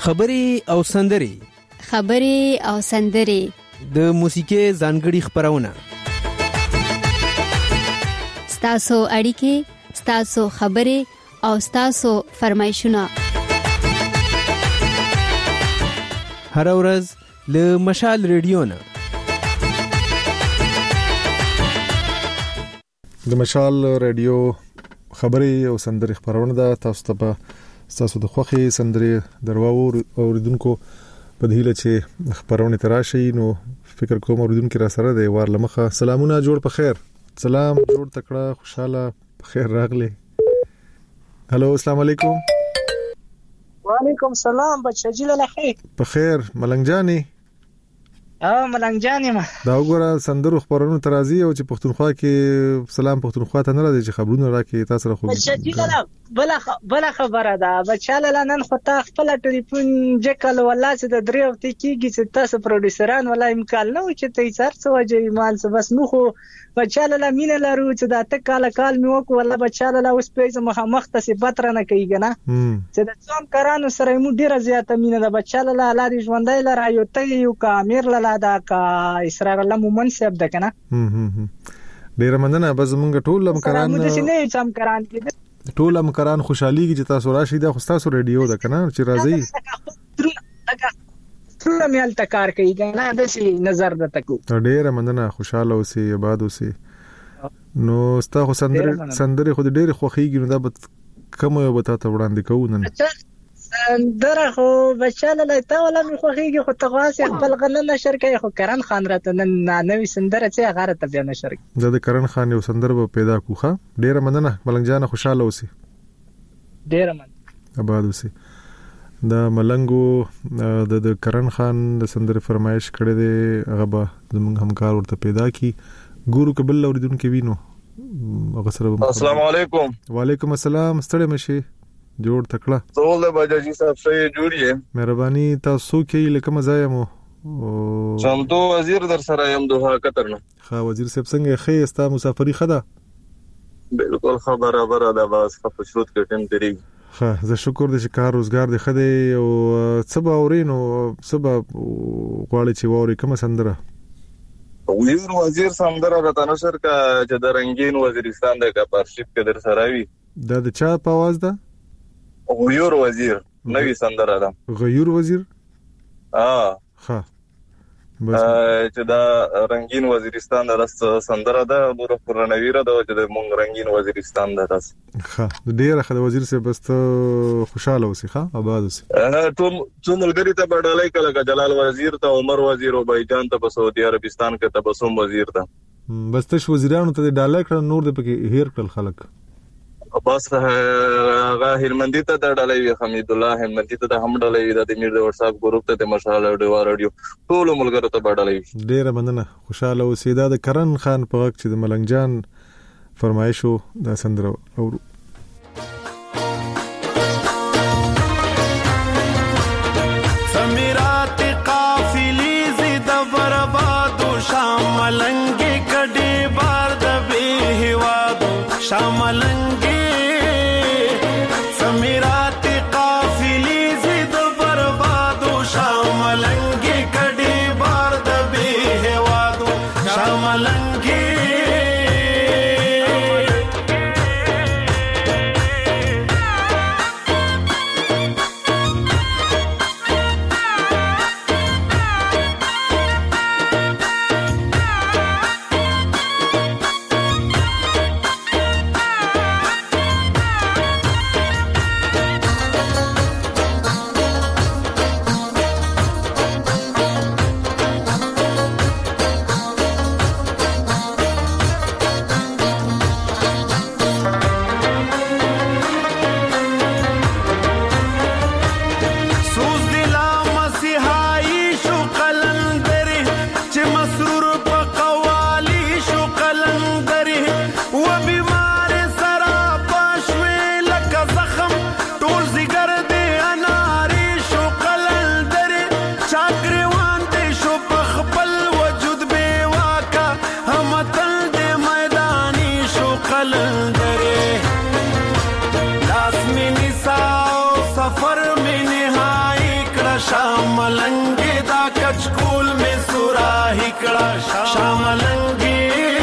خبرې او سندرې د موسیقۍ ځانګړي خبرونه، ستاسو اړیکې، ستاسو خبرې او ستاسو فرمایشونه هر ورځ له مشال ریډیو نه. د مشال ریډیو خبرې او سندرې خبرونه ده. تاسو ته تاسو د خوخي سندرې درواو اوریدونکو په دې هیله چې خبرونه تراشي، نو فکر کوم اوریدونکو را سره دی وار لمخه. سلامونه، جوړ په خیر. سلام، جوړ تکړه، خوشاله، په خیر راغلی. هلو، السلام علیکم. وعلیکم السلام بچا جیل لخیر. په خیر ملنګ جانې. ملنګ جانې ما دا وګوره سندرو خبرونو ترازی او چې پښتونخوا کې سلام پښتونخوا ته نه راځي چې خبرونه راکې تاسو را خو بچا جیل بل خبره ده. بچا لنن خو تا خپل ټلیفون جکل والله چې د دریو ته کیږي چې تاسو پروډوسران ولا امکان نه و چې ته یې سر څه وجه مال څه بس نو خو بچا له مینه لرو چې دا ته کال می وکړه والله بچا له اوس پیسې مخ ته صفات را نه کوي کنه چې د څوم کارانو سره مو ډیره زیاته مینه ده. بچا له الله دې ژوندۍ لره یو ته یو کا امیر له دا کا اسرار الله مومن صاحب ده کنه. ډیره مننه. بس موږ ټول مکران خوشحالي چې تاسو راشي دا خو تاسو ریډیو ده کنه چې راځي ټول میل تکار کوي کنه د سي نظر د تکو. ډیره مننه، خوشاله اوسئ، آباد اوسئ. نو تاسو سندرې خو ډیره خوخیږي، نو دا به کوم یو به تاسو وړاندې کوو نن؟ سندره خو بچاله لته ولا می خوخیږي خو تغواس خپل غنن نشر کوي. خو کرن خان راته نن نوې سندره چې غاره ته بیان نشر کوي. د کرن خان یو سندره به پیدا کوخه. ډیره مننه ملنګ جان، خوشاله اوسئ. ډیره مننه، آباد اوسئ. د ملنګو د کرن خان د سندره فرمایش کړي دی، هغه به زموږ همکار ورته پیدا کی. ګورو قبل اوریدونکو وینو هغه سره. السلام علیکم. وعلیکم السلام. ستړي مشي، جوړ تکړه. ټول د باجاجي صاحب سره جوړیه. مهرباني. تاسو کې لکه مزایا مو چمتو وزیر در سره يم دوه کترنه. ښه وزیر صاحب څنګه خې استا مسافری خدا؟ بالکل خبره ده باز خپل شروط کې ټیم تیری. ښه زه شکر دې چې کار روزګار دې خدای او سبا اورینو سبا غواړي چې ووري کوم سندره؟ وزیر سندره راته نشر کا چې د رنگین وزیرستان د کاپارشپ کې در سره وي. دا د چا په आवाज ده؟ غیور وزیر نوې سندره ده. غیور وزیر؟ ها بس چې دا رنگین وزیرستان د سندره ده نور پرنویره ده چې د مونږ رنگین وزیرستان ده تاسو. ها ډیره خدای وزیر صاحب بس خوشاله اوسئ. ها آباد اوسئ. ټول ملګری ته بدلای کله جلال وزیر ته عمر وزیر او بایجان ته په سعودي عربستان کې تبسم وزیر ده. بس تاسو وزیرانو ته ډالای کړ نور د پکې هیر کړل خلک. بس هغه هلمندی ته ډالای حمید الله هلمندی ته هم ډالای د امیر د واتس اپ ګروپ ته مشال رادیو ټول ملګرو ته ډالای. ډیره مننه، خوشاله اوسئ. دا د کرن خان په وخت چې د ملنګ جان فرمایشو د سندره او سمیرات قافلی زید برباد شاملنګ کډي بار د به هوادو شاملنګ کړه شاملنګي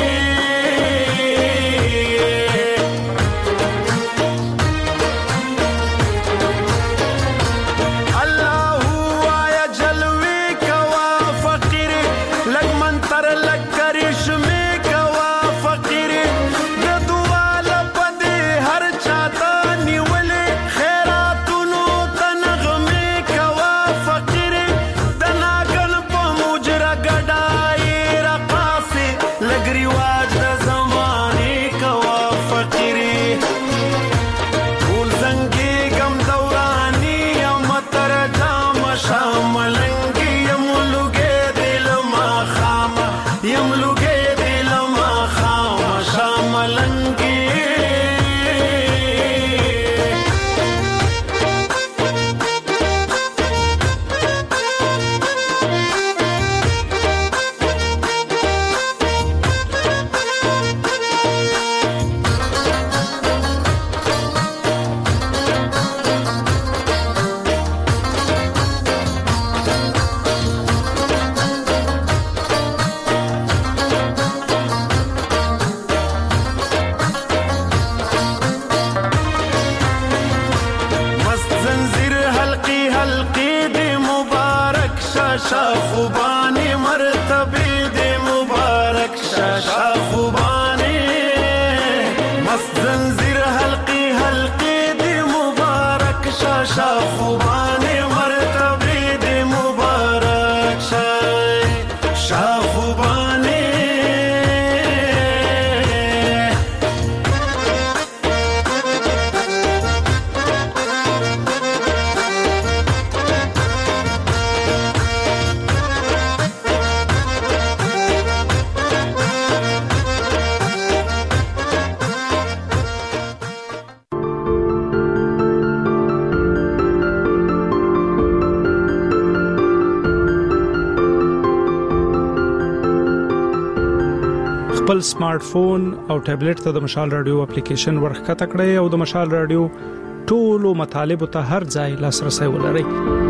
خپل سمارټ فون او ټابلیټ ته د مشال رادیو اپلیکیشن ورخته کړئ او د مشال رادیو ټولو مطالب ته هر ځای لاسرسي ولرئ.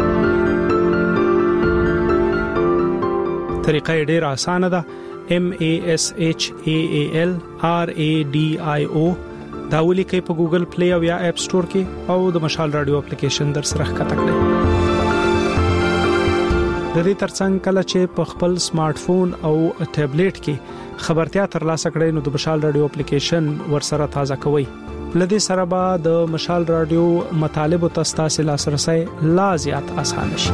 طریقه ډېره اسانه ده. MASHAALRADIO دا ولیکئ په ګوګل پلی او یا اپ سٹور کې او د مشال رادیو اپلیکیشن در سره ښکته کړئ. د دې ترڅنګ کله چې په خپل سمارټ فون او ټابلیټ کې خبرتیا ترلاسه کړئ نو د مشال رادیو اپلیکیشن ورسره تازه کوئ. لدې سره به د مشال رادیو مطالب او تاسو لاسرسي لا زیات آسان شي.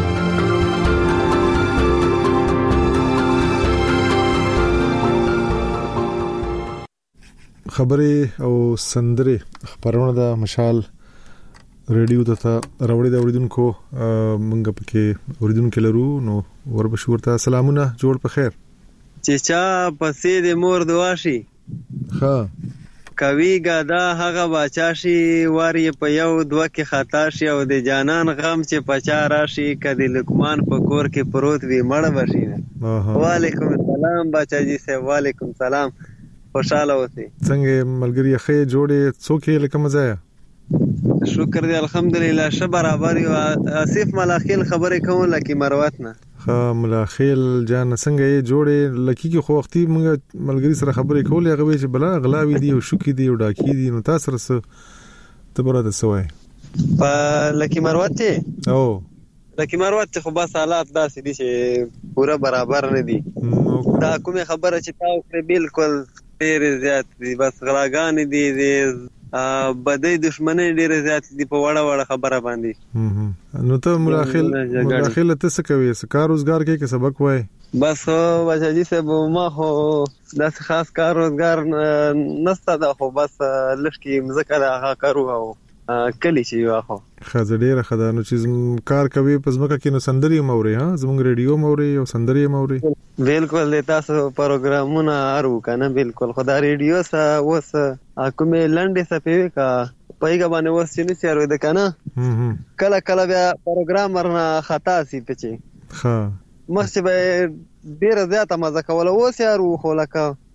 خبرې او سندرې خبرونه د مشال ریډیو ته راوړې د اوریدونکو منګه پکې اوریدونکو لرو نو وربشورته سلامونه جوړ په خیر چې چا پسې د مور دعا شي ها کوي ګادا هغه باچا شي واری په یو دوه کې خطا شي او د جانان غم چې پچا راشي کدي لقمان په کور کې پروت وي مړ بشي. وعلیکم السلام باچا جی سے وعلیکم السلام خوشاله اوسئ. څنګه ملګری خې جوړې څوک لکه مزه شکر دی الحمدلله ش برابر یو اسف ملاخیل خبرې کوم لکه مروت نه ها ملاخیل جان څنګه یې جوړې لکه کې خو وختي موږ ملګری سره خبرې کولې هغه چې بلا غلاوي دي او شوکی دي او ډاکی دي نو تاسو سره ته براته سوای په لکه مروت ته او لکه مروت خو بس حالات داسې دي چې پورا برابر نه دي. دا کومه خبره چې تاسو بالکل ډېر زیات دي بس غلاګان دي بدای دشمنی ډېر زیات دي په وړه وړه خبره باندې. نو ته ملاخیل ته څه کوي کار روزګار کې کې سبق وای بس بچا جی صاحب ما خو داس خاص کار روزګار نسته دا خو بس لشکې مزکه هغه کارو او کلی چې واخو خزه ډیره خدای نو چې کار کوي پس مکه کې نو سندري موري ها زموږ ریډیو موري او سندري موري بالکل تاسو پروګرامونه ارو کنه بالکل خدای ریډیو سا وس کومه لنډه سپېوي کا پایګه باندې وس چې نشي ارو د کنه کله کله بیا پروګرامر نه خطا سي پچي ها مخ چې به ډیره زیاته مزه کوله وس یارو خو لکه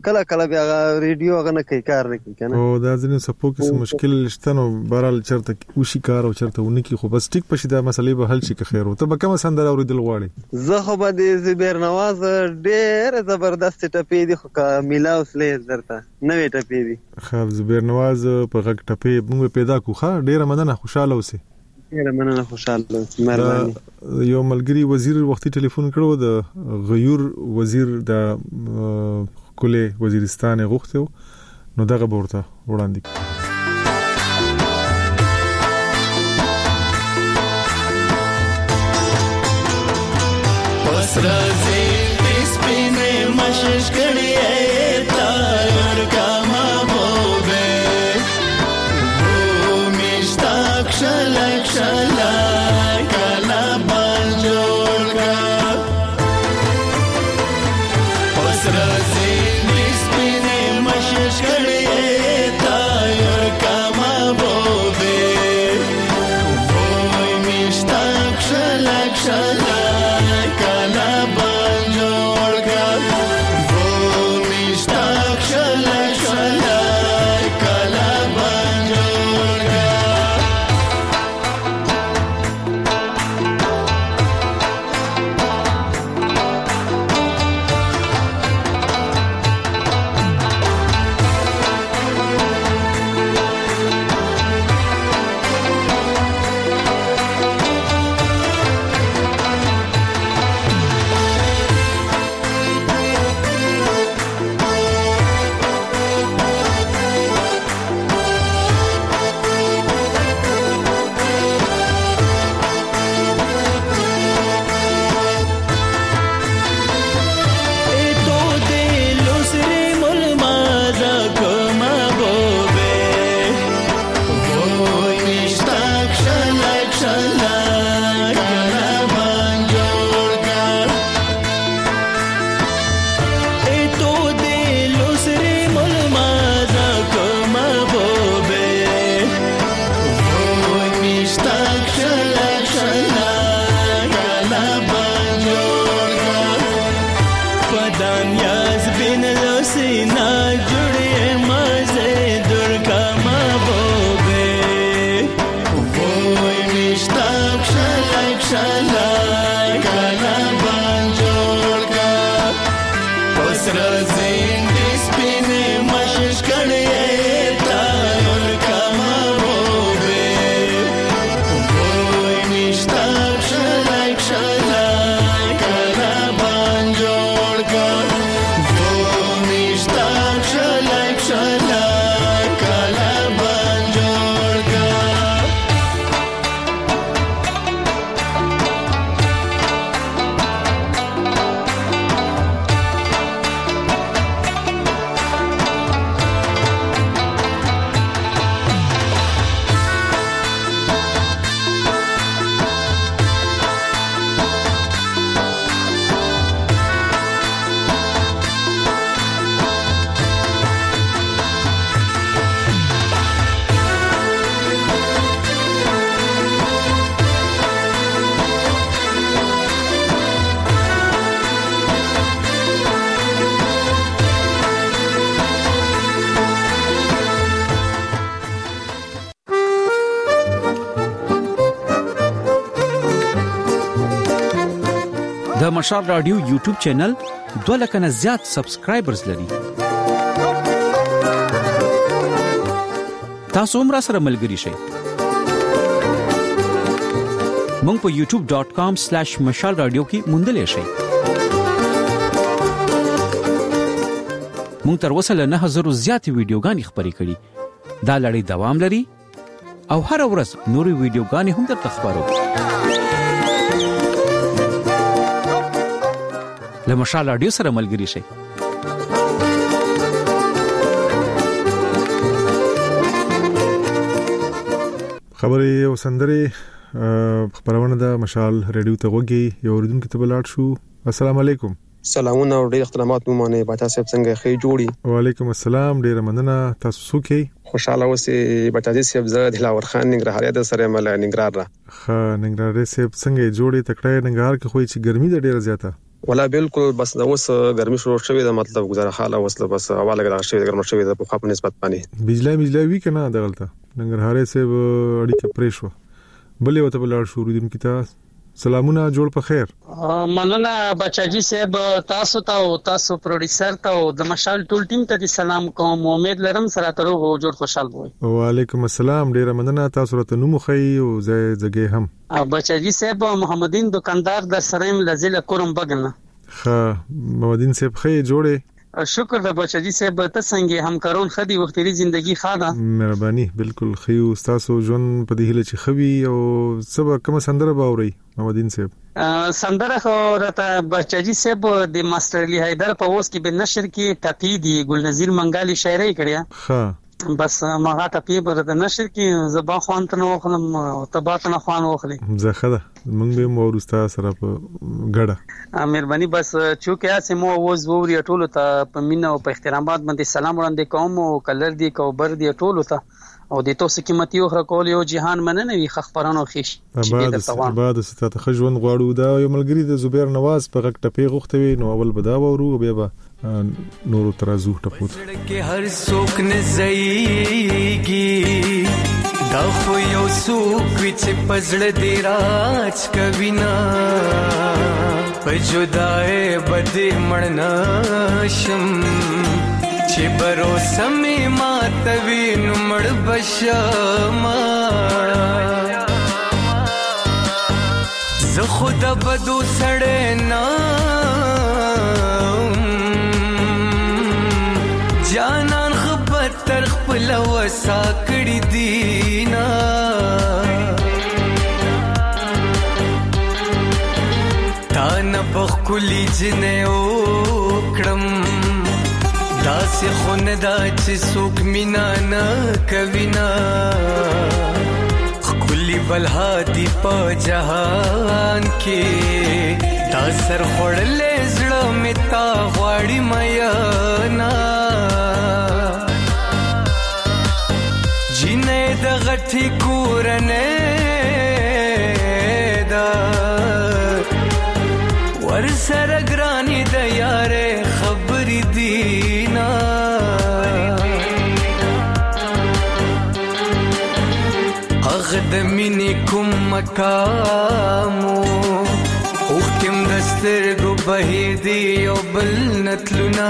کله کله بیا ریډیو هغه نه کوي کار نه کوي کنه او دا ځینې سپو کې مشکل شته نو بهرال چرته وشي کار او چرته ونکي خو بس ټیک پشي دا مسلې به حل شي که خیر وته به کوم سندره اوریدل غواړي زه خو به د زبیر نواز ډېر زبردست ټپې دي خو میلا اوسلې درته نوې ټپې دي خو زبیر نواز په غږ ټپې موږ پیدا کوخه ډېر مننه خوشاله اوسې ډېر مننه خوشاله اوسې مهرباني یو ملګری وزیر وختي ټلیفون کړو د غیور وزیر د کله وزیرستان غوښته نو دغه ورته وړاندې پس راځي سپینې مشش کړي تایر کما بوبه بو مشتاق شلک شلک کلا بنجور کا پس راځي د مشال رادیو یوټیوب چینل 2 لک نه زیات سبسکرایبرز لري. تاسو هم را سره ملګري شئ. مونږ په youtube.com/mashalradio کې موندلې شئ. مونږ تر اوسه له 9000 زیات ویډیوګانې خپرې کړې. دا لړۍ دوام لري او هر ورځ نورې ویډیوګانې هم درته خبرو. له مشال رادیو سره ملګري شئ. خبرې او سندرې خبرونه د مشال رادیو ته وګي یو اوریدونکو ته بلاړ شو. السلام علیکم. سلامونه او ډیر احترامات مو مانه بچا صاحب څنګه خې جوړي. وعلیکم السلام ډیر مننه تاسو څوک یې؟ خوشاله اوسې بچا صاحب زه دلاور خان ننګرهار د سره مل ننګرهار را. ننګرهار صاحب څنګه جوړي تکړه ننګرهار کې خو چې ګرمي ده ډیره زیاته. ولا بالکل بس د اوس ګرمي شروع شوې ده مطلب گزاره حاله وسله بس حواله غلا شوې ګرم شوې ده په خپل نسبت باندې بجلی وی کنه دغلطه ننګرهار سه اړیکه پریشو بلې وته بلار شروع دي کی تاسو سلامونه جوړ په خیر مننه بچاجي صاحب تاسو ته او تاسو پروډوسر ته او د مشال ټول ټیم ته سلام کوم امید لرم سره تر وو جوړ خوشاله وي وعلیکم السلام ډیر مننه تاسو ته نو مخي او زګي هم بچاجي صاحب محمدین دکاندار د سریم لزل کورم بغنه محمدین صاحب خې جوړه شکر د بچاجي صاحب ته څنګه همکارون خدي وختي ژوندۍ خاله مهرباني بالکل خيو تاسو جون په دې هله چې خوي او سبا کوم سندره باوري محمدین صاحب سندره خو راته بچاجي صاحب د ماستر علی حیدر په اوس کې په نشر کې ټپی دی ګل نذیر منګالي شاعري کړیا بس ما ټپی پر د نشر کې زبا خوان ته نو خلم تبات نه خوان وخلي زخه مونږ به مورستا سره په غړه مهرباني بس چونکه اسه مو وز ووري ټولو ته په مینا او په احترامات باندې سلام وړاندې کوم او کلر دی کو بر دی ټولو ته او د تاسو قیمتي او کول یو جهان مننه وي خبرانو خېش بعد ستاسو خجون غواړو دا یو ملګری د زبیر نواز په غک ټپی غوښتوي نو اول بدا وورو بیا نور ترازو ټپوت کې هر څوک نه زېږي دا خو یو څوک چې پزړه دی راج کوي نا په جدای بده مړ شم چې بروسه مې ماتوي نو مړ بشما زه خود بدو سړې نه جانان خبر تر خپل وسا کړی دینا تا نه بخلی جنې وکړم داسې خونه دا چې څوک مینا نه کوي نا خلی بلها دی په جهان کې دا سر خړلې زړه مې تا غواړي مې نا جنې د غټي کورنه دا ور سره ګرانی د یارې خبرې دینا اغه د مینې کوم مقامو اوختم دسترګو بهیر دی او بل نتلونا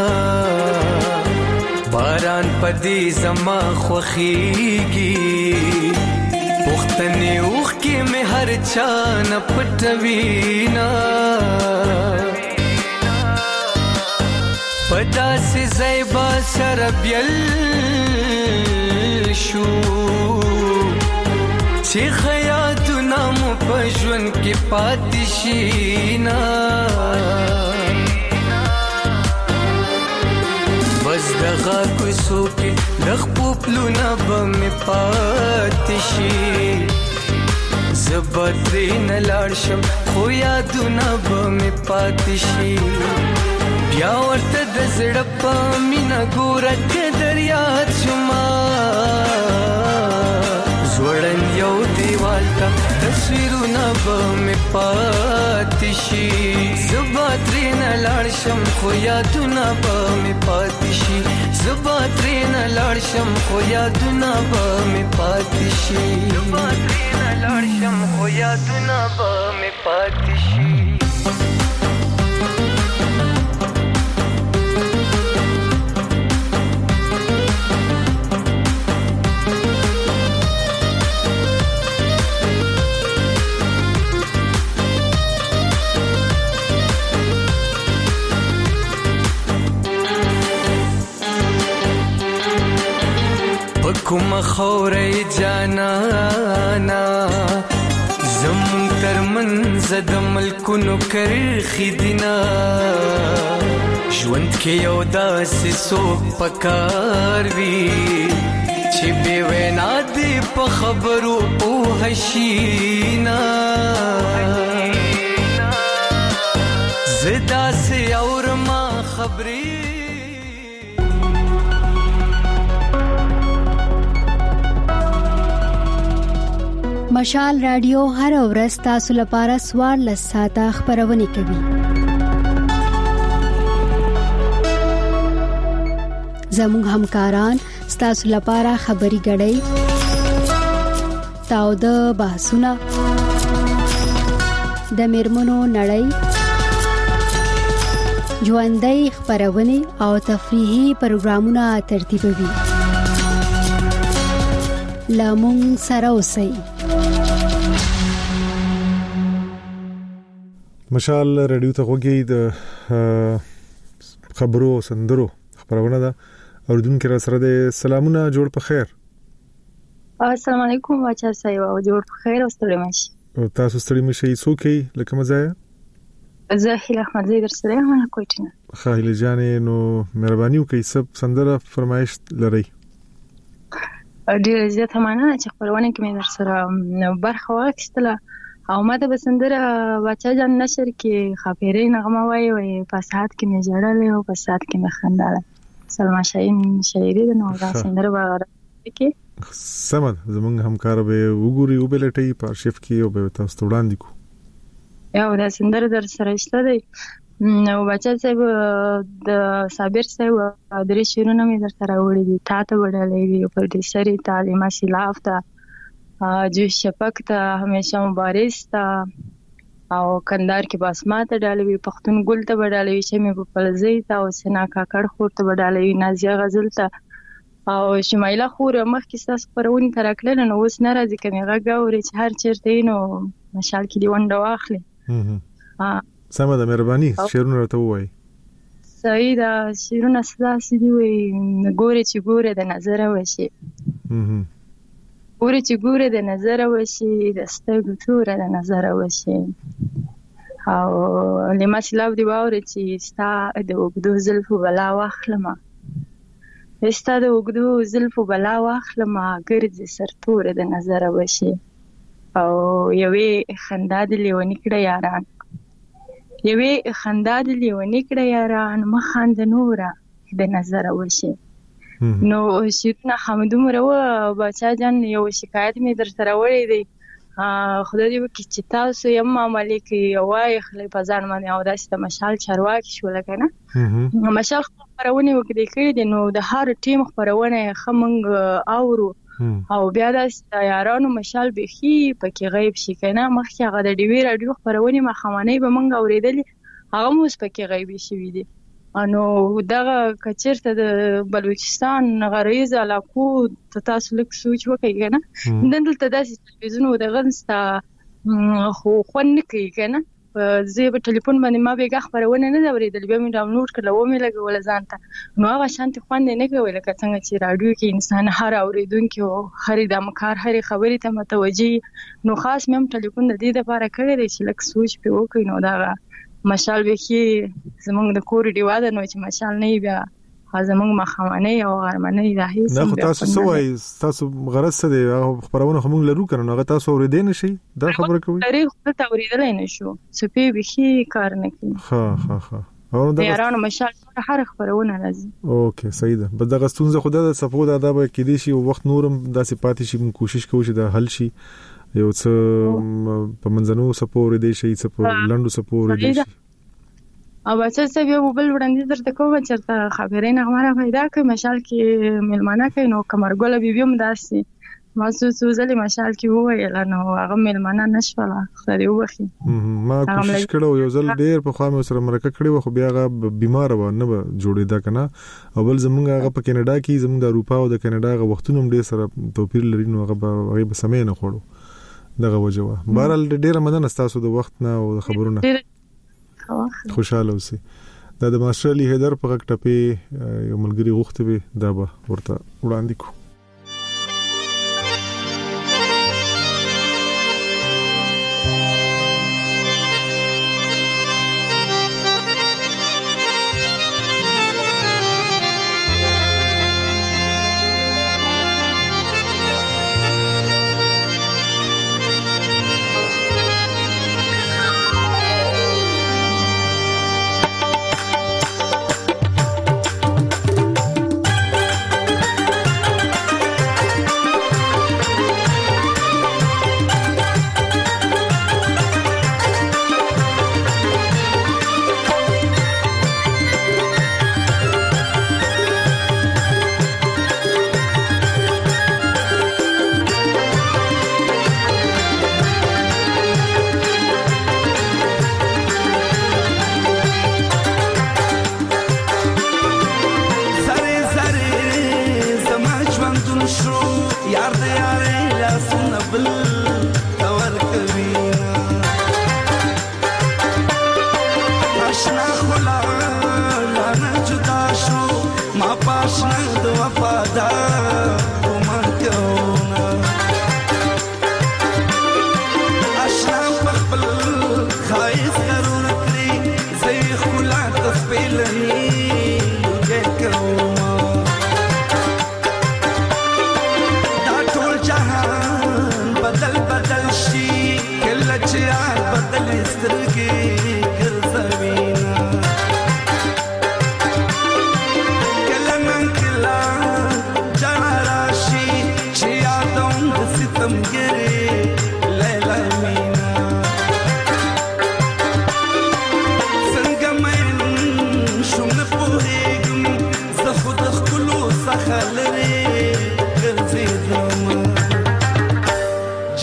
باران پدې زما خوخيږي پختنې اوخ کې مې هر چا نه پټوي نا پدا سي زيبا سربيل شو چې خیاتونه مو په ژوند کې پاتې شي نا بس دغه کوڅو کې د خپلونه به مې پاتې شي زبرین لاړ شم خو یادونه به مې پاتې شي بیا ورته د زړه په مینا ګوره کې دریاد شما زوړن یو دیوال ته تصویرونه به مې پاتې شي زبا ترېنه لاړ شم خو یادونه به مې پاتې شي زبا ترېنه لاړ شم خو یادونه به مې پاتې شي زبا ترېنه لاړ شم خو یادونه به مې پاتې شي کوم خورې جانانا زمون تر منځ د ملکونو کرخي دینا ژوند کې یو داسې څوک پکار وي چې بې وینا دې په خبرو پوه شي نا زه داسې اورما خبرې مشال رادیو هر ورځ تاسو لپاره 14 ساعته خبرونه کوي زموږ همکاران ستاسو لپاره خبري غړي تاو د بحثونه د میرمنو نړۍ ژوندۍ خبرونه او تفریحي پروګرامونه ترتیبوي لامون سره اوسئ. مشال رادیو ته وګورئ د خبرو سندرو خبرونه ده اوردونکو را سره د سلامونه جوړ په خیر. السلام علیکم واچا صاحب او جوړ په خیر او ستړي مشي. تاسو ستړي مشي څوکي لکه مزه زه هیله احمد زید سره هم کوټینه. خایله جانې نو مهرباني وکړئ سب سندره فرمایش لري. ډیر زیات مننه چې خپلونه کې مې در سره برخه واخیستله او ماته بسندره واچا جان نشر کې خبرې نغمه وایي په ساعت کې مې جړلې او په ساعت کې مې خنداله. سلمہ شاهین شاعری د نو دا سندره وغیرہ کې سمد زمونږ همکار به وګوري او بلټي په ارشیف کې او به تاسو وړاندې کو. یو دا سندره در سره شته دی نو بچا صاحب د صابر صاحب درې شیرونه مې در سره وړي دي. تا ته وړلې وی په دې سری تعلیمه سلاف ته جو شپک ته همیشه مبارز ته او کندهار کې باسمات ډالوي پښتون ګل ته وړلې چې مې په پلزې ته او سنا کاکړ خور ته وړلې نازیه غزل ته او شمایله خور مخکې تاسو پرونی ترکل نو اوس ناراضي کني غاوري چې هر چیرته نو مشال کې دی ونده واخلي. سمه ده مهرباني شیرونه راته وای. صحیح ده شیرونه سلاسي دی وي ګوري چې ګوره د نظر وشي. ګوري چې ګوره د نظر وشي د سترګو توره د نظر وشي او لما سلاب دی باور چې ستا د وګدو زلفو بلا واخلمه ستا د وګدو زلفو بلا واخلمه ګرځي سرتوره د نظر وشي او یوې خندا د لیونی کړه یاران یوې خندا د لیونی کړه یاران مخاند نوره د نظر وشي. نو شیرونه حمدومره و بچا جان یو شکایت می در سره وړي دی خدای دې وکړي چې تاسو یې معاملې کوي وای خلې په ځان باندې او داسې د مشال چارواکي شو لکه نه مشال خبرونه وکړي کړي دي نو د هر ټیم خبرونه خمنګ اورو او بیا د یارانو مشال بخي پکې غیب شي کنه مخکې هغه د ډیوی رادیو خبرونه مخامنۍ به مونږ اوریدلې هغه موږ پکې غیبي شوی دي. انو دغه کچرته د بلوچستان غریزه علاقو تاسو لیک سوچ وکړئ کنه دلته داسې تلویزیون او دغه نستا خو خون کوي کنه زه په ټلیفون باندې ما به خبرونه نه اوریدل بیا مې ډاونلوډ کړل و مې لګول ځانته نو هغه شانتي خوند نه کوي لکه څنګه چې رادیو کې انسان هر اوریدونکو هر د مکار هر خبرې ته متوجي نو خاص مې ټلیفون د دې لپاره کړی دی چې لک سوچ په وکړي نو دا مشال وکي زمونږ د کور دیواده نو چې مشال نه بیا زمونږ مخامنۍ او غرمنۍ راهي نه خو تاسو سوای تاسو غرض څه دی خبرونه هم لرو کنه هغه تاسو اوریدل نه شي دا خبره کوي تاریخ ته اوریدل نه شو سپي بخي کار نه کوي. ها او دا یارانو مشال هر خبرونه راځي. اوکې صحیح ده بس دا غستونزه خو د صفو د ادب کې دي شي وخت نورم داسې پاتې شي موږ کوشش کوو چې دا حل شي یو څه په منځنو سپور دی شي څه په لندو سپور دی شي او بچا څه به بل وړاندې درته کوم چې خبرې نه غواره پیدا کوي مشال کې ملمانه کوي نو کمرګل بیبیم داسي ما سوزلې مشال کې وویل نو هغه ملمانه نشوله خدای وبخي ما کوشش کړو یو ځل ډیر په خامه سره مرکه کړی و خو بیا هغه بیمار و نه جوړیدا کنه او بل زمونږ هغه په کینیډا کې زمونږ د اروپا او د کینیډا غو وختونو ډیر سره توپیر لري نو هغه به سمې نه خوړو دغه وجوه بهرال ډیره مدن استاسو د وخت نه او خبرونه خوشاله اوسئ. دا د ماستر علي حیدر په غږ ټپې یو ملګری غوښته وي دا به ورته وړاندې کو.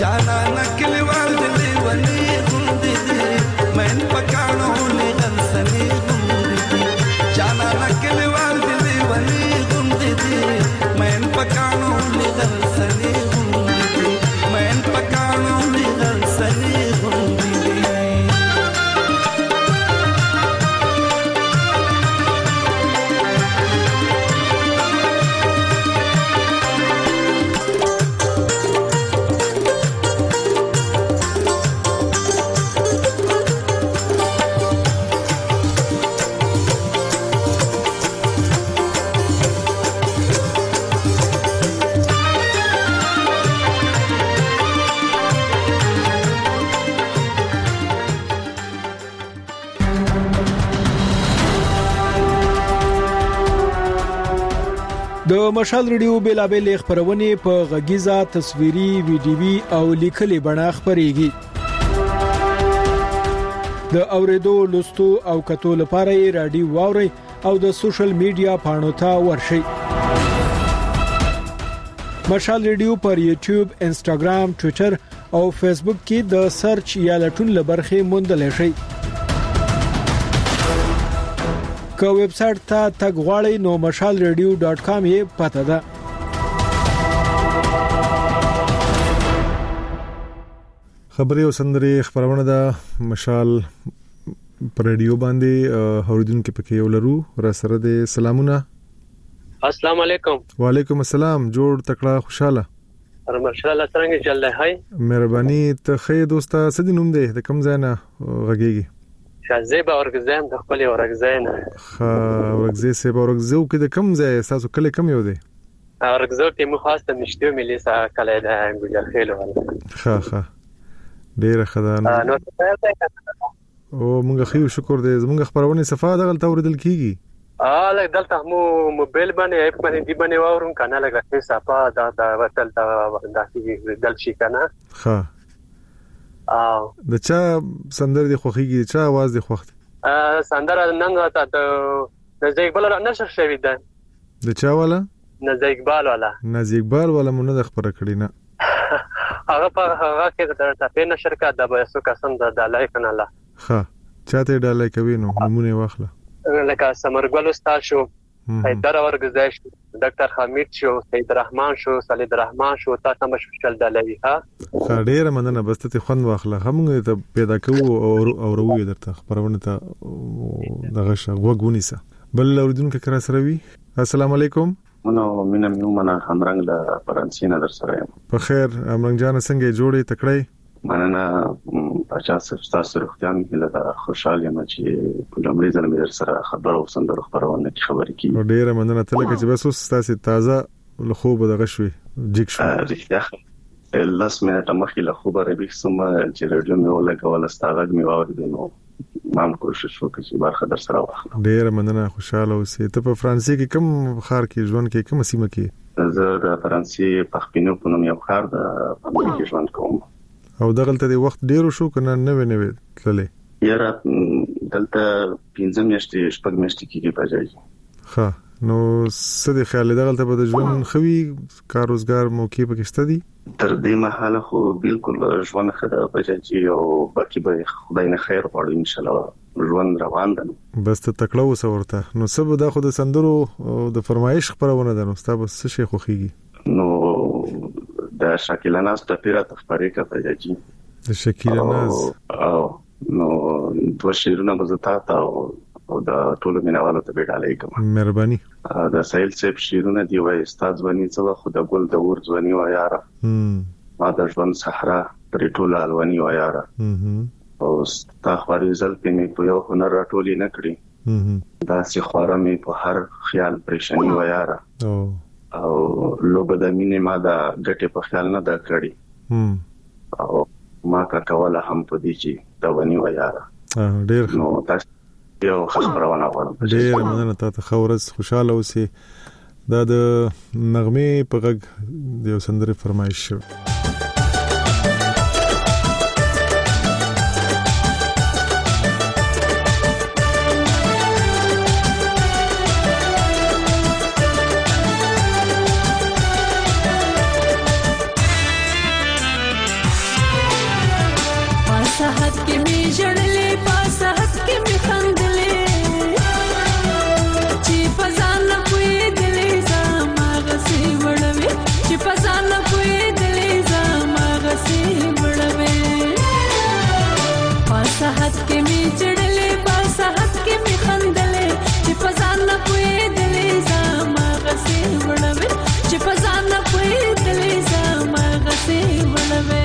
جانا نکلیوال دې ونی غوندې دې مین پکانو لغن سني غوندې دې جانا نکلیوال دې ونی غوندې دې مین پکانو لغن سني غوندې دې مین پکانو لغن سني غوندې دې د مشال ریډیو بیلابل خبرونه په غږیزه تصویري ویډیوي او لیکلي بڼه خبريږي د اوریدو لوستو او کتو لپاره رادیو واوري او د سوشل میډیا پاڼو ته ورشي مشال ریډیو پر یوټیوب انستګرام ټوئیټر او فیسبوک کې د سرچ یا لټون لبرخه موندل شي که ویب سټ ته تګ غواړئ نو mashalradio.com یې پته ده خبري او سندري خبرونه ده مشال پر رادیو باندې اوریدونکو پکې ولرو را سره د سلامونه السلام علیکم وعلیکم السلام جوړ تکړه خوشاله ماشاءالله څنګه چل دی هاي مهرباني ته خې دوستا سدي نوم دی د کم ځای نه غږیږي شازیبا ورګزایم د خپل ورګزاین ورګزې سه ورګزو کې د کم ځای تاسو کله کم یو دی ورګزو کې مو خاصه نشته ملي سا کله د ګل خېلو ها ډیر خدای نو او مونږ خو شکر دې زمونږ خبرونه صفه دغه توریدل کیږي لکه دلته مو موبایل باندې اپ باندې دی باندې واورم کنه لکه صفه دا وتل دا دل شي کنه ها د چا سندر دی خوخيږي چا आवाज دی خوخت سندر نن راته د زیګبال نشر شوی ده د چا والا نزیګبال والا مونږ د خبره کړی نه هغه کې د په نشر کا د بيسو قسم د لای کنه لا ها چاته ډالای کوي نو نمونه واخله لکه سمرګل استاد شو حیدر ورګزای شو ډاکټر حمید شو سید رحمان شو صالح رحمان شو تاسو مشکل دلوي ها ډېر مننه بس ته خوند واخله هم ته پیدا کوو او روي درته خبرونه ته دغه وګونی سه بل اوریدونکو کرا سره وی السلام علیکم نو مینه میومنه همرنګ د فرانسې نه در سره یم په خیر همرنګ جان څنګه جوړې تکړه مننه پچاس تاسو روغتیا مله دا خوشاله یم چې په لمړي ځل مې در سره خبرو سندرو خبرونه کی خبرې کی ډیره مننه ته لکه چې بس اوس تاسو تازه له خوب دغه شوي جګ شو رښتیا لاس منټه مخکې له خوب ربي سم چې رادیو مې ولګول استاغ مې واورید نو مام کوشش وکړ چې برخه در سره واخلم ډیره مننه خوشاله اوسې ته په فرانسې کې کوم خار کې ژوند کې کوم سیمه کې زه د فرانسې په خپینو په نوم یو خار د فرانسې کې ژوند کوم او دغلته د وخت ډیرو شو کنه نوې تللې یاره دلته 15 میاشتې شپږ میاشتې کې پاتې ها نو څه د خیال دغلته به د ژوند خوي کار روزګار موقع پکشته دي تر دې مهاله خو بالکل ژوند خدای پاتې او باقي به خدای نه خیر غواړي ان شاء الله ژوند روان ده بس ته تکړه وسورته نو سبا د خود سندرو د فرمایش خبرونه ده نو ستاسو څه شي خوخيږي نو د شاکیلا ناز ته پیرا تخبرې کوي د شاکیلا ناز نو دوه شیرونه مزتا تا او د ټولو مینوالو ته بیډالې کوم مهرباني د سایل سیب شیرونه دی وای استاد ونی څو خو د ګل د ور ځونی و یار ما د ژوند صحرا پر ټوله الونی و یار او تا خوري ځل پینې په یو هنر راټولې نه کړی دا سي خورا مې په هر خیال پریشانی و یار او لوبه د مینې ما دا ګټه په خیال نه دا کړی او ما کا کوله هم په دې چې دا ونی و یار ډېر نو تاسو یو خبرونه غواړم ډېر مننه تاسو خورز خوشاله اوسئ دا د نغمه په غږ د یو سندره فرمایش شو صحت کې می جړلې په صحت کې می خندلې چې پزان کوی دلې زما غسي وړوي چې پزان کوی دلې زما غسي وړوي په صحت کې می جړلې په صحت کې می خندلې چې پزان کوی دلې زما غسي وړوي چې پزان کوی دلې زما غسي وړوي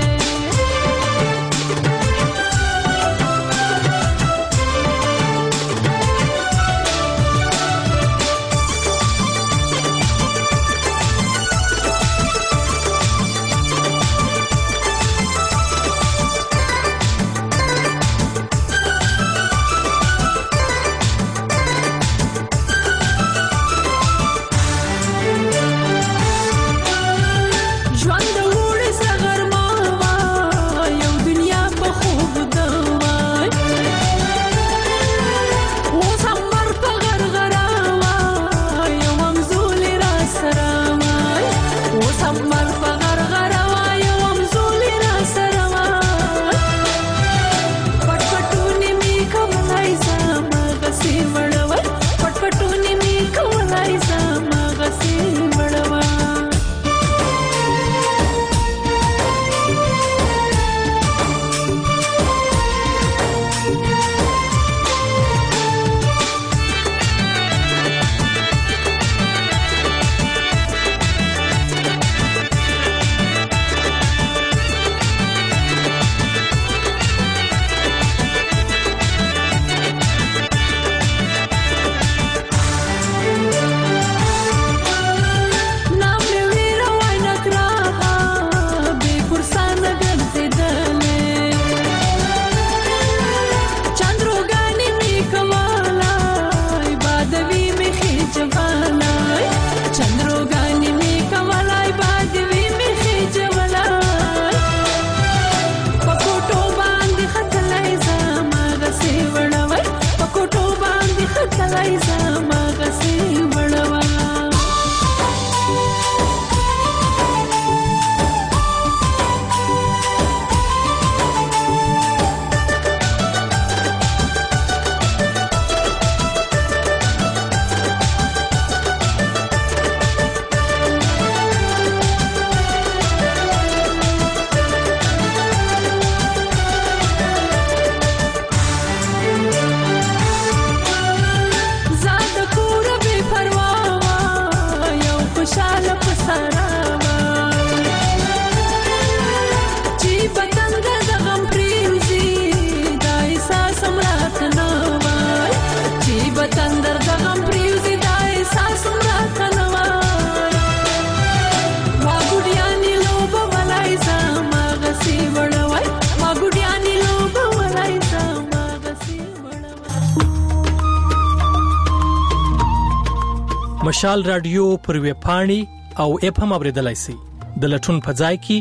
مشال رادیو پر ویب پاڼې او اپ هم اوریدلای شئ د لټون په ځای کې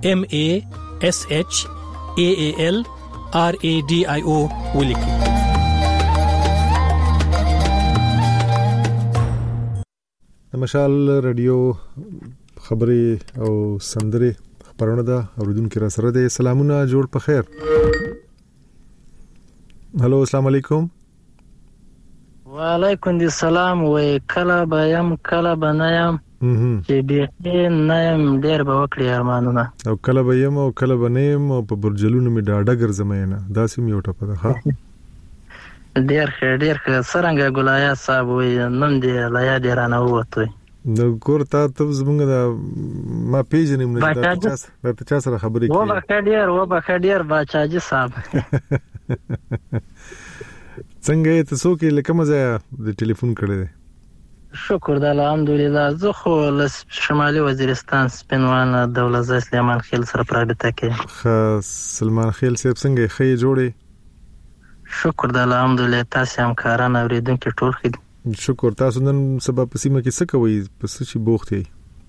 MASHALRADIO ولیکئ. مشال رادیو خبري او سندري خبرونه ده اوریدونکو را سره ده. سلامونه جوړ په خیر. هالو السلام علیکم. وعلیکم السلام. وای کله بایم کله بنایم چې به نایم ډیر به وکړي ارمانونه او کله بایم او کله بنیم او په برجلونو می ډاډه ګرځمینه داسې می وټه پده ها ډیر څنګه ګلایا صاحب وای نن دی لایا ډیر نه وته نو ګورتا ته زمونږ د ما پیژنې نه د چا سره خبرې کوي و به خډیر باچاجي صاحب څنګه تاسو کې لکه مزه د ټلیفون کړی؟ شکر د الحمدلله. زه خو شمالي وزیرستان سپینوان دولت سلیمان خیل سره پرابطه کې. سلمان خیل صاحب څنګه خې جوړې؟ شکر د الحمدلله. تاسو هم کاران اوریدونکو ټول خې. شکر. تاسو نن سبا په سیمه کې څه کوئ؟ پس چې بوختي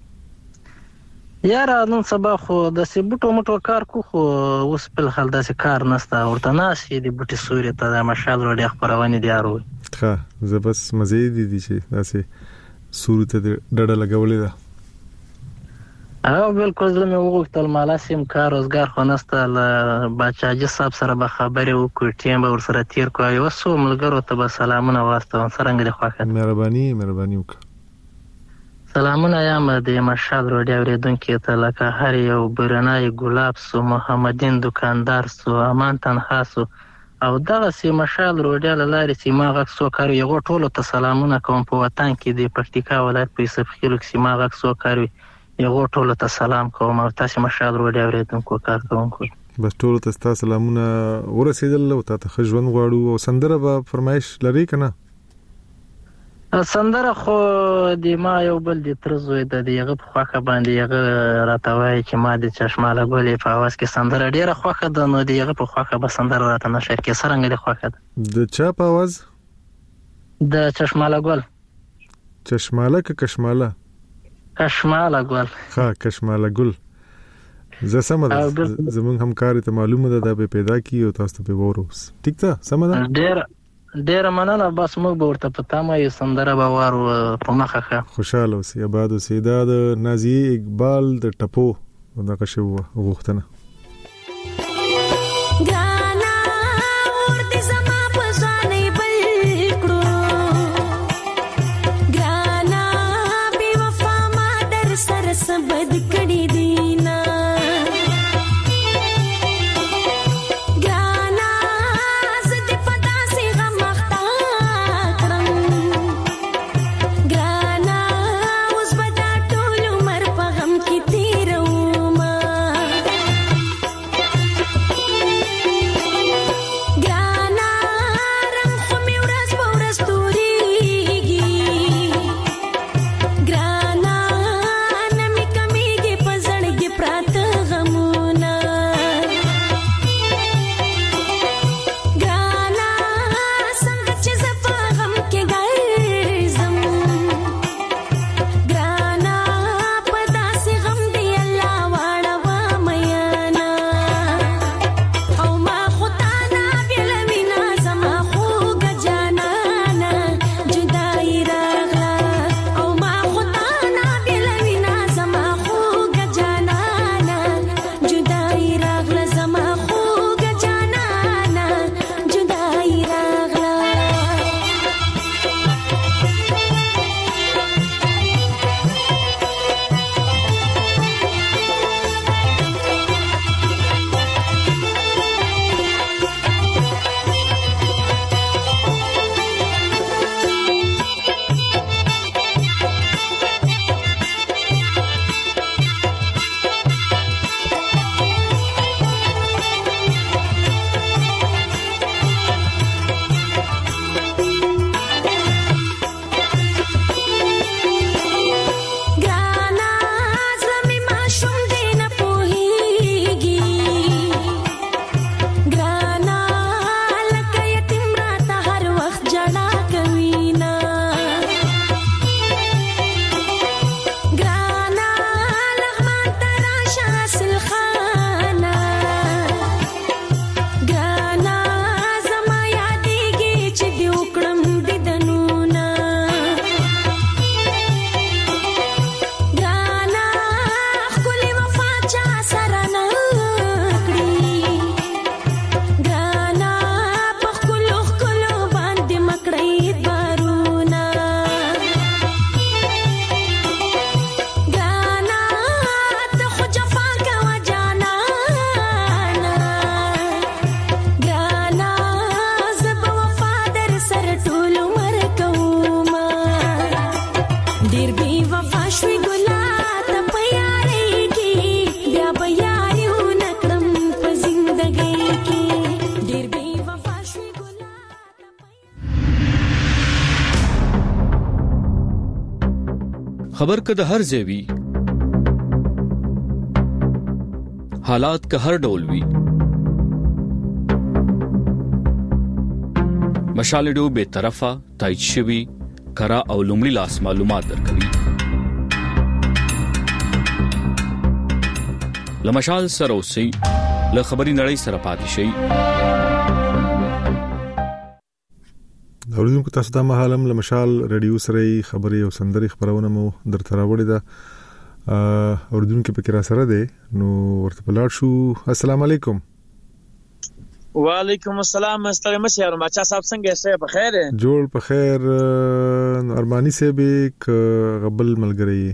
یاره نن سبا خو د سبوټو موټو کار کو خو اوس په حال داسې کار نشته. ورته ناشې دی بوټي سوري ته د مشال وړي خبرونه دی یارو. ښه زه بس مزه دي چې داسې سوري ته ډډه لګولې ده. بالکل زه مې وغوښتل مالا سیم کار روزګار خو نسته له باچاجي صاحب سره به خبرې وکړو ټیم به ورسره تیر کړو یو څو ملګرو ته به سلامونه واستوم څرنګه دې خوښه مهرباني وکړه سلامونه یم د مشال روډي اوریدونکو ته لکه هر یو برنای ګلاب سو محمدین دکاندار سو امان تنها سو او دغه سی مشال روډي لاري سیما غک سو کار یو ټولو ته سلامونه کوم په وطن کې د پکتیکا ولایت په سفخیلو کې سیما غک سو کار یو ټولو ته سلام کوم او تاسو مشال روډي اوریدونکو کار کوونکو بس ټولو ته تاسو سلامونه ورسېدل او تاسو خجون غواړو او سندره به فرمایش لري کنه سندره خو د ما یو بل د ترزوی د دغه په خواخه باندې هغه راتوي چې ما د چشمه لګولې په आवाज کې سندره ډیره خوخه ده نو دغه په خواخه به سندره راته نشر کې سرنګ د خوخه ده د چا په आवाज د چشمه لګول چشماله که کشماله کشماله ګل ها کشماله ګل زه سم ده زمون همکاري ته معلومه ده د پیدا کی او تاسو په وروس ټیک ده سم ده ډیر مننه بس موږ به ورته پتا ما یو سندره به وارو په مخه خوشاله اوسې آباد اوسې دا د نازیه اقبال د ټپو دغه شو غوښتنه خبر که د هر ځای وي حالات که هر ډول وي مشال ډو به طرفه تایید شوی کرا او لومړی لاس معلومات درکوي لمشال سره اوسئ له خبري نړۍ سره پاتې شئ اوریدونکو تاسو ته مهالم لمشال رادیو سره خبري او سندري خبرونه مو درته راوړی ده اوردونکو پکې را سره دی نو ورته بلاړ شو. السلام علیکم. وعلیکم السلام. ستړي مشه یار بچا صاحب څنګه یې؟ په خیر یې؟ جوړ په خیر. ارمانی صاحب ک غبل ملګری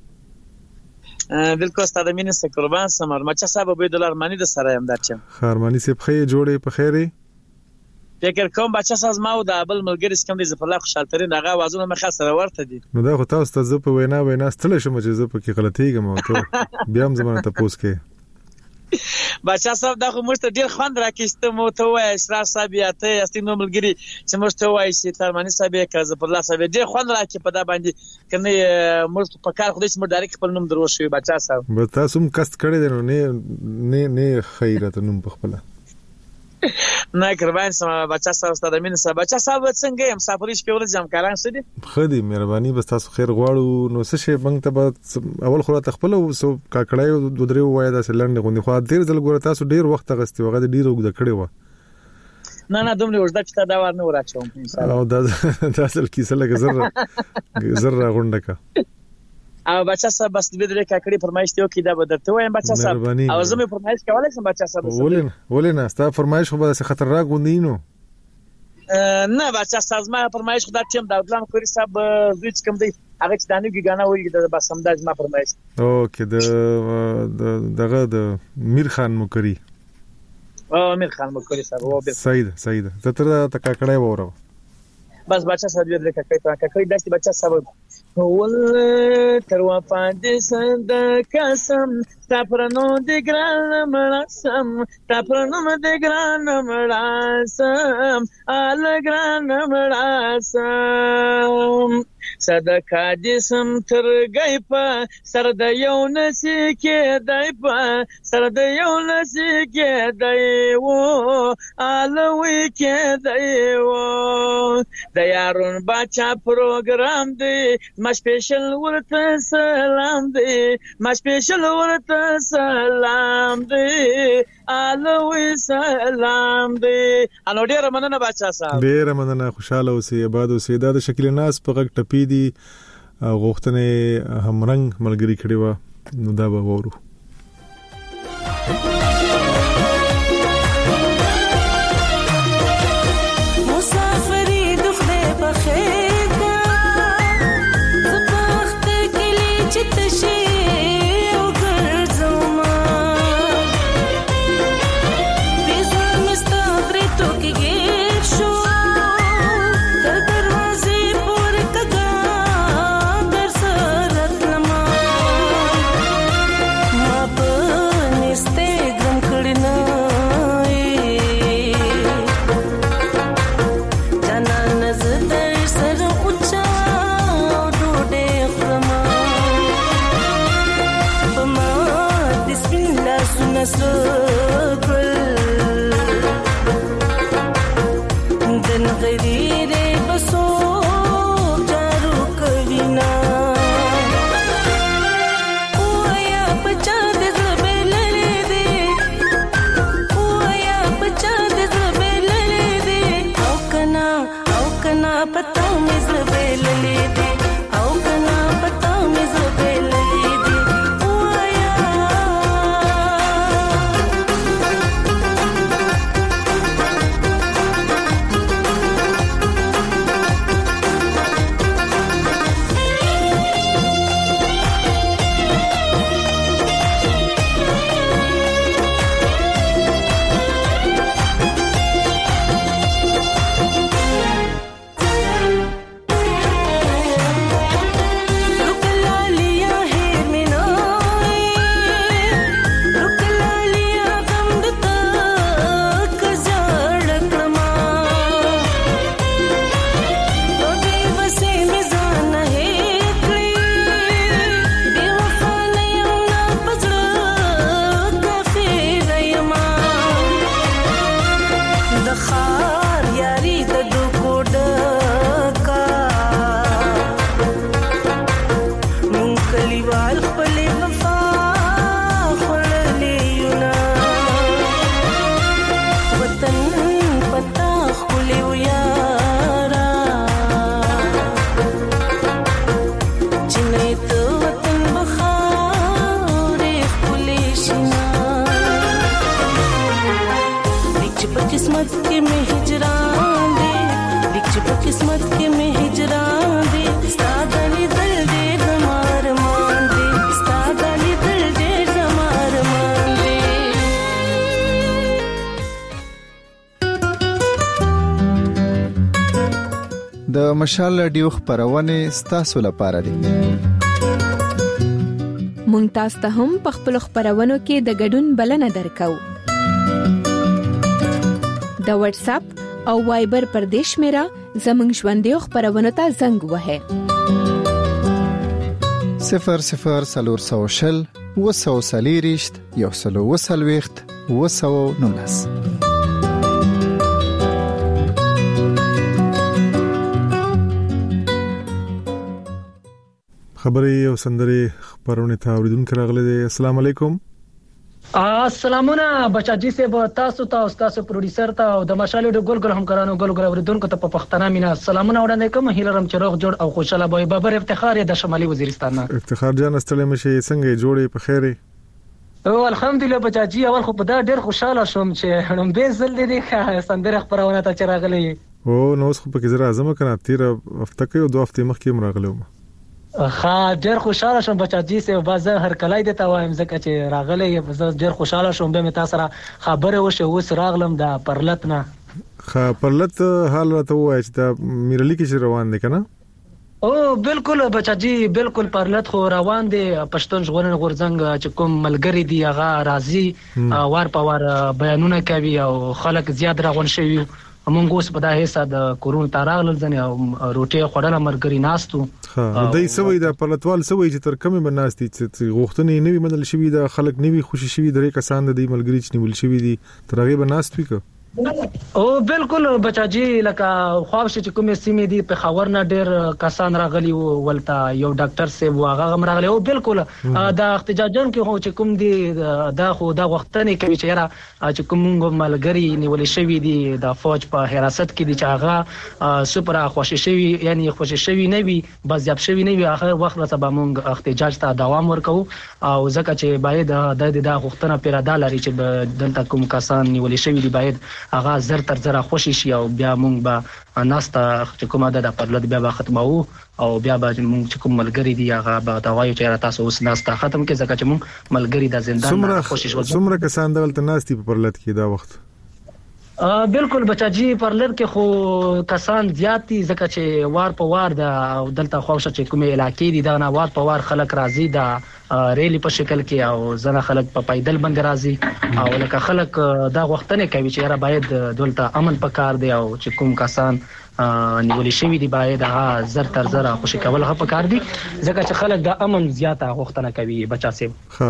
بالکل ستاسو د مینې سره قربان سم. بچا صاحب عبید الله ارمانی د سره هم درچم. ارمانی صاحب خې جوړې په خیر یې؟ فکر کوم بچا صاحب ما او د ابل ملګری سکم دي زفر الله خوشحال ترين هغه وازونه مخه سره ورته دي. نو دا خو تاسو ته زه په وینا ستل شم چې زه په کې غلطیږم او ته بیا هم زمانه ته پوس کې بچا صاحب دا خو مشته ډیر خوند راکېسته مو ته وای اشراف صاحب یا ته استي نو ملګری چې مشته وای چې ترمنی صاحب کې زفر الله صاحب ډیر خوند راکې په دا باندې کنه مشته په کار خو دې مر ډایرکټ خپل نوم درو شوی بچا صاحب. به تاسو هم کست کړی دی نه خیرت نوم په خپل نه قربان سم. بچا صاحب ستاسو مين سره بچا صاحب څنګه يم مسافرش په ورځ جام کاران سدي خدي مهرباني بس تاسو خیر غواړو. نو څه شي بنګ ته اول خو تخپل او سو کاکړای د درې وای دا سلند غوندي خو ډیر ځل ګوره تاسو ډیر وخت غستي وغه ډیر وګد کړی و. نه دومره ورځ چې دا ور نه وراچوم ان شاء الله. او دا اصل کیسه لګ زر غونډه کا او بچا صاحب بس دې درې کاکړي فرمایش ته کی دا بدرته وایم بچا صاحب او زمي فرمایش کولای شم بچا صاحب. ولنه ستا فرمایش خو به خطرناک غوندینو نه بچا صاحب ما فرمایش خدای ټیم دا پلان کوي صاحب زوی کوم دی هغه چې دانو کې غانا وایي دا بس سمداج ما فرمایش. اوکې دغه د میر خان مکری میر خان مکری صاحب او سعید تر تا کاکړای وره بس بچا صاحب دې کاکړي داسې بچا صاحب ول تر وفا دې سند قسم تا پرنو دې ګران مړسم تا پرنو دې ګران مړسم ال ګران مړسم صدقه دې سم تر گئی په سر د یو نسی کې دای په سر د یو نسی کې دای وو ال وی کې دای وو د یارون بچا پروګرام دی ما سپیشل ورته سلام دی ما سپیشل ورته سلام دی الوی سلام دی. انو ډیر مننه بچا صاحب ډیر مننه. خوشاله اوسئ آباد اوسئ. دا د شکل ناس په غږ ټپی دي غوښتنه همرنګ ملګری کړي و نو دا به وورو. قسمت کې مې هجران دی لیک چې په قسمت کې مې هجران دی ستا د لیدل ډېر زما ارمان دی ستا د لیدل ډېر زما ارمان دی. د مشال رادیو خبرونه ستاسو لپاره دي. مونږ تاسو ته هم په خپل خبرونو کې د ګډون بلنه درکو. د واتس اپ او وایبر پر دیش میرا زمنګ ژوندې خبرونه ته زنګ وهه 00 وسوسلیریشت یو سلو وسلويخت وسو نونس. خبري او سندري خبرونه ته اوریدونکو راغلي دي. السلام علیکم. السلامونه بچاجي سه تاسو ته او تاسو پروډوسر ته او د مشالې د ګل همکارانو ګل اوریدونکو ته په پښتنه مینا سلامونه وړاندې کوم. هیلرم چروغ جوړ او خوشاله بوي بابر افتخار د شمالي وزیرستان. افتخار جان استلم شي څنګه جوړې په خیره؟ او الحمدلله بچاجي اول خو په دا ډېر خوشاله شوم چې هم به زل دي سندره خبرونه ته چراغلي. او نو اوس خو په کې زرا اعظم کنه تیر هفته کې او 2 هفته مخکې مرغلم. ډېر خوشاله شوم بچاجي سه بازه هر کلای د توایم زکه چې راغلی ډېر خوشاله شوم به متا سره خبره وشه اوس راغلم د پرلت نه. پرلت حال راته وای چې دا میرلی کې روان دي کنه؟ او بالکل بچاجي بالکل پرلت خو روان دي. پښتون ژغورن غورځنګ چې کوم ملګری دی هغه راضي وار په وار بیانونه کوي او خلک زیات راغون شوی. موږ اوس په دغه حساب د کورونا تاراغل ځنه او روټي خوړل مرګري ناستو. دای سوي د پرلتوال سوي چې تر کومه بناستي چې غوښتنې نوي بدل شوی د خلک نوي خوشي شوی درې کسان د ملګری چې نیول شوی دي ترغه بناستوي کو. او بالکل بچاجي لکه خوابشه چې کومه سیمه دي په خبر نه ډېر کسان راغلي ولته یو ډاکټر سیب واغه غم راغلی. او بالکل دا احتجاجون کې هو چې کوم دي دا خو دا وختنه کوي چې را چې کوم ملګری نیول شوی دي د فوج په حراست کې دي چې هغه سپر خوشي شوی یعنی خوشي شوی نه وي بازیاب شوی نه وي اخر وخت را سبا مونږ احتجاج ته دوام ورکو او ځکه چې باید د غختنه پیراده لري چې دلته کوم کسان نیول شوی دي باید هغه زر تر زر خوشي شي او بیا مونږ به ناسته چې کومه د پرلط بیا به ختمو او بیا به مونږ چې کوم ملګری دی هغه به دا وایو چې تاسو اوس ناسته ختم کې ځکه چې مونږ ملګری د زندان خوشي شو. څومره کسان دلته ناستي په پرلط کې دا وخت؟ بالکل بچاجي پرلط کې خو کسان زیاتی ځکه چې وار په وار د دلته خوښه چې کومه علاقې دي دا نه وار په وار خلک راضي دا ریلی په شکل کې او ځنه خلک په پایدل باندې راضي او لکه خلک دا غوښتنه کوي چې را باید دلته امن پکار دی او چې کوم کسان نیول شوی دی باید هغه زر تر زر خوشي کول هغه پکار دي ځکه چې خلک د امن زیاته غوښتنه کوي بچا سیب.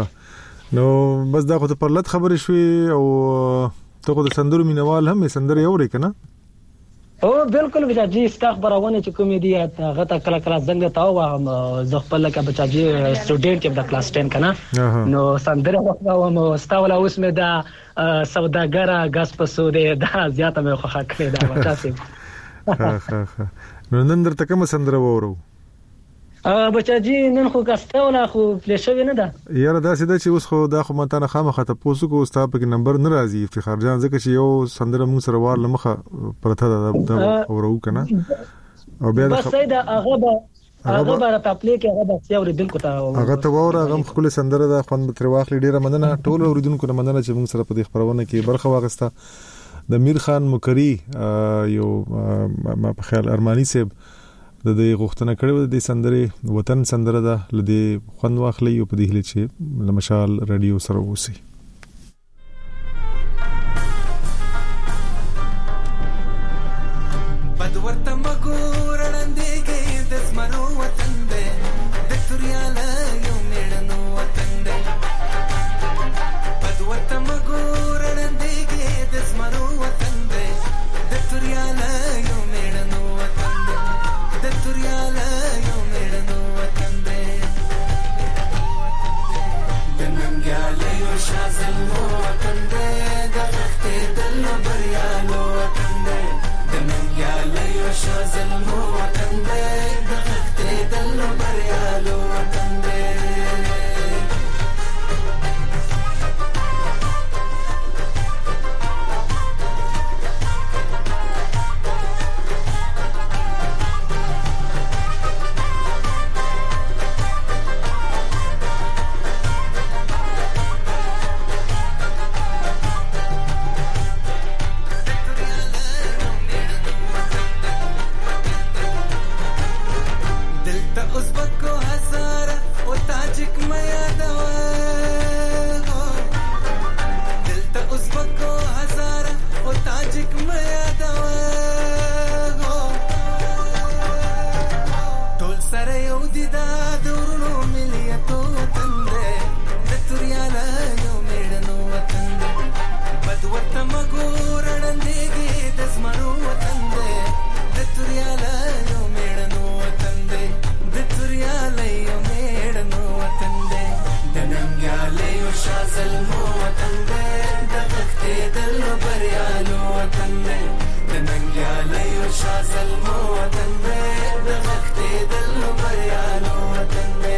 نو بس دا خو ته پرلط خبرې شوې او ته خو د سندرو مینوال هم سندرې اوري کنه؟ او بالکل بچاجي استخبارونه چې کوم دي هغه ته کله کله څنګه تاو زه خپل لکه بچاجي سټوډنټ یم د کلاس 10 کنه نو سندره واو نو استاوله اوس مې دا سوداګر غاز په سودې دا زیاته مې خوخه کړې دا بچاسي. نو نن درته کوم سندره وورو؟ بچاجي نن خو کاستاوله خو فلشوي نه ده یاره دا سیده چې اوس خو دا خو ماته نه خامخه ته پوسو کو استاد په نمبر ناراضي افتخار جان ځکه چې یو سندره مون سره وار لمخه پرته دا اورو کنه او بیا بس دا هغه به تپلی کې هغه د یو ردل کو ته هغه ته وره هغه خپل سندره د خوند تر واخلې ډیره مننه ټول اوریدونکو نه مننه چې موږ سره په دې خبرونه کې برخه واغسته. د میر خان مکری یو ما په خیال ارمانی صاحب د دې غوښتنه کړې و د سندره وطن سندره ده لدی خوند واخلې او په دې هله چې مشال رادیو سره وسی. بدورته مګورړندې کې د زمرو وطن ده د تورياله یو میړنو وطن ده بدورته مګورړندې کې د زمرو وطن ده د تورياله یو میړنو وطن ده د تورياله یو میړنو وطن ده د ننګاله یو شاز زلمو وطن دی د غختې دل بریانو وطن دی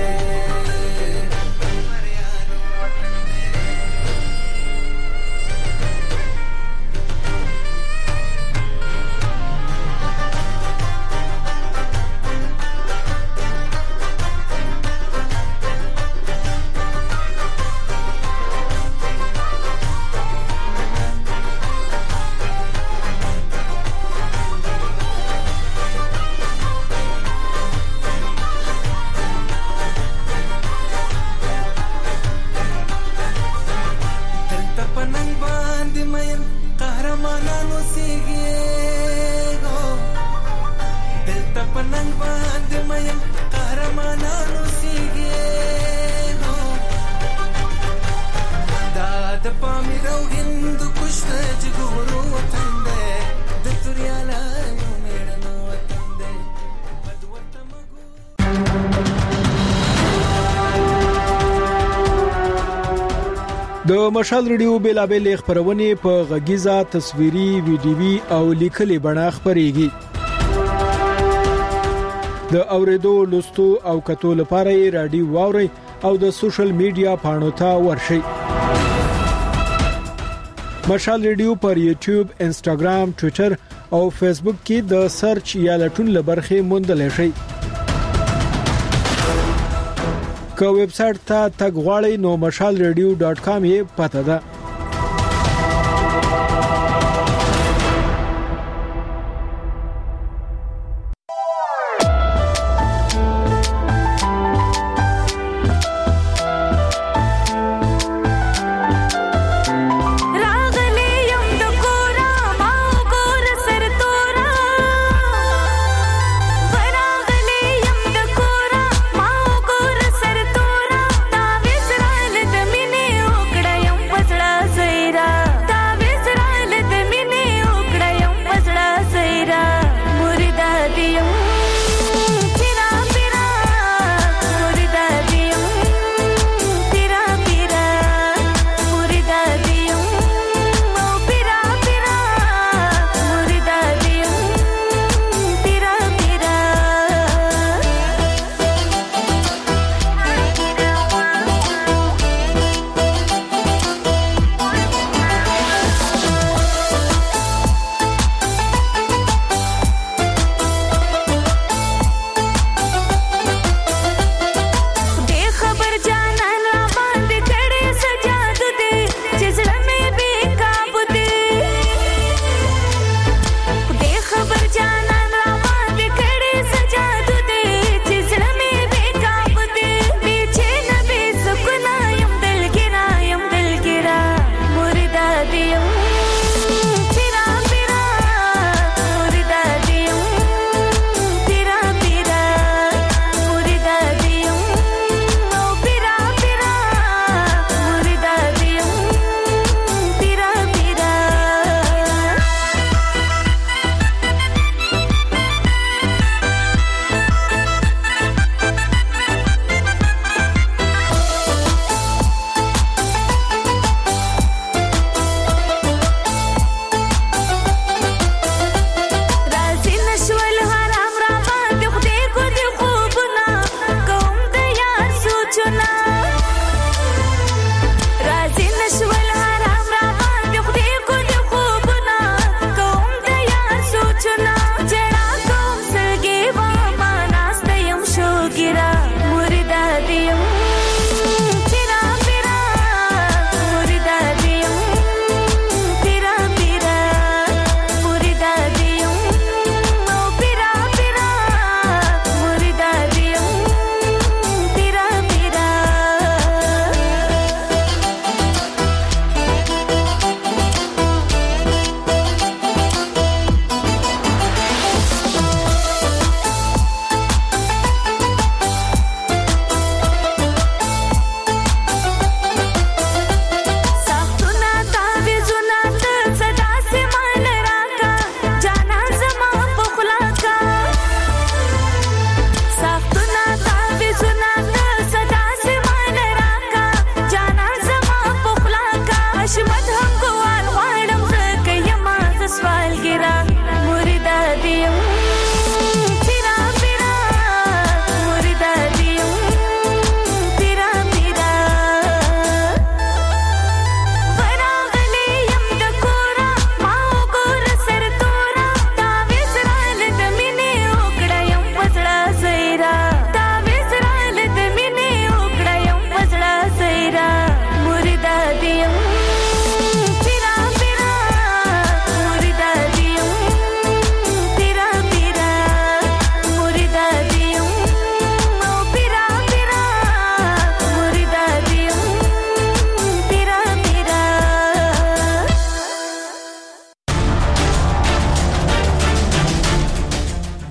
د مشال ریډیو بیلابل خبرونه په غږیزه تصویري ویډیوي او لیکلي بڼه خبريږي د اوریدو لوستو او کتو لپاره رادیو واوري او د سوشل میډیا پاڼو ته ورشي مشال ریډیو پر یوټیوب انستګرام ټوئیټر او فیسبوک کې د سرچ یا لټون لبرخه موندل شي که ویب سټ ته تګ غواړئ نو mashalradio.com یې پته ده پزړه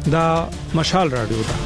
دا مشال رادیو ده.